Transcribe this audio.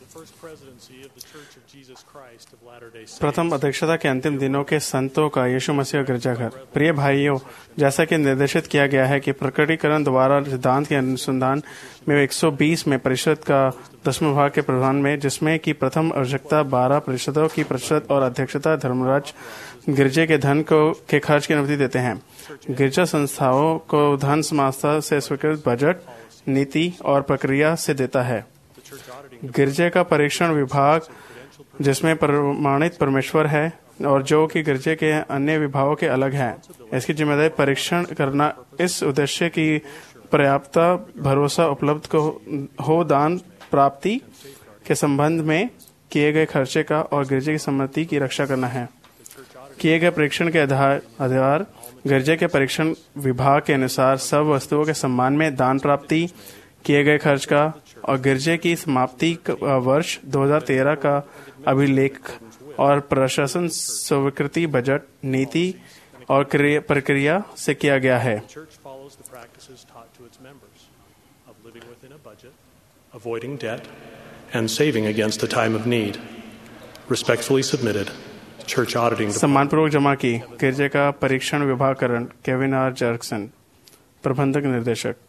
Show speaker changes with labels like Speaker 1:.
Speaker 1: प्रथम अध्यक्षता के अंतिम दिनों के संतों का यीशु मसीह गिरजाघर। प्रिय भाइयों, जैसा कि निर्देशित किया गया है कि प्रकटीकरण द्वारा सिद्धांत के अनुसंधान में 120 में परिषद का 10वां भाग के प्रधान में, जिसमें कि प्रथम आवश्यकता 12% की प्रतिशत और अध्यक्षता धर्मराज गिरजे के धन के खर्च की अनुमति देते हैं। गिरजा संस्थाओं को धन संस्था से स्वीकृत बजट, नीति और प्रक्रिया से देता है। गिरजे का परीक्षण विभाग, जिसमें प्रमाणित परमेश्वर है और जो कि गिरजे के अन्य विभागों के अलग है, इसकी जिम्मेदारी परीक्षण करना इस उद्देश्य की पर्याप्त भरोसा उपलब्ध हो दान प्राप्ति के संबंध में किए गए खर्चे का और गिरजे की सम्मति की रक्षा करना है। किए गए परीक्षण के आधार गिरजे के परीक्षण विभाग के अनुसार सब वस्तुओं के सम्मान में दान प्राप्ति, किए गए खर्च का और गिरजे की समाप्ति वर्ष 2013 का अभिलेख और प्रशासन स्वीकृति बजट, नीति और प्रक्रिया से किया गया है।
Speaker 2: Avoiding debt and saving against a time of need. Respectfully submitted. Church auditing.
Speaker 1: सम्मानपूर्वक जमा की गिरजे का परीक्षण विभागकरण केविन आर जर्कसन, प्रबंधक निर्देशक।